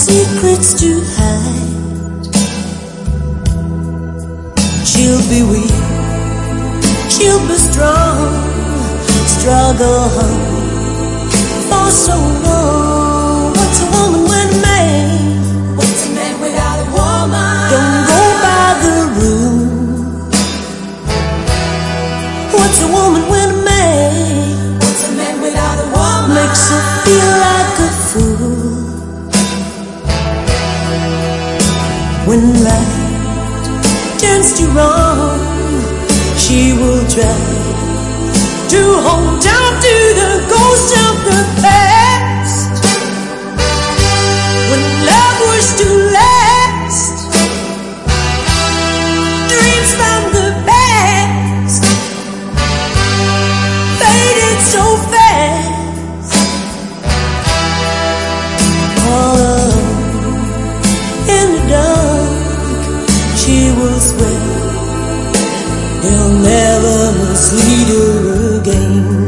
secrets to hide. She'll be weak, she'll be strong, struggle for so long. What's a woman when a man? What's a man without a woman? Don't go by the rule. What's a woman when a man? What's a man without a woman? Makes her feel like a fool. When right turns to wrong, she will try to hold on to the ghost of the past. When love was to last, dreams from the past faded so fast. All alone in the dark, she will swear he'll never mislead her again.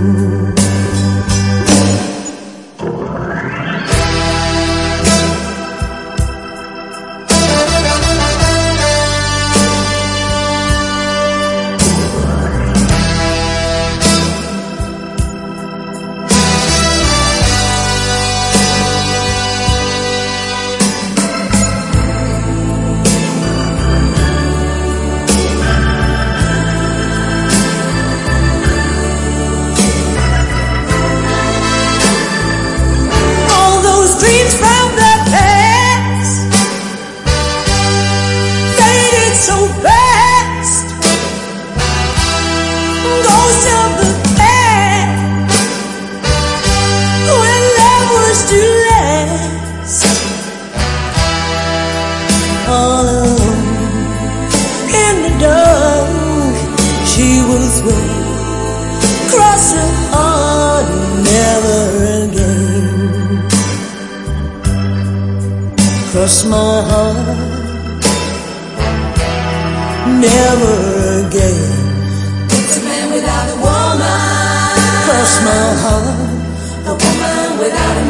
Dreams from the past faded so fast. Ghosts of the past, when love was to last. All alone in the dark, she will swear, cross her heart, never again. Cross my heart, never again. What's a man without a woman? Cross my heart, a woman without a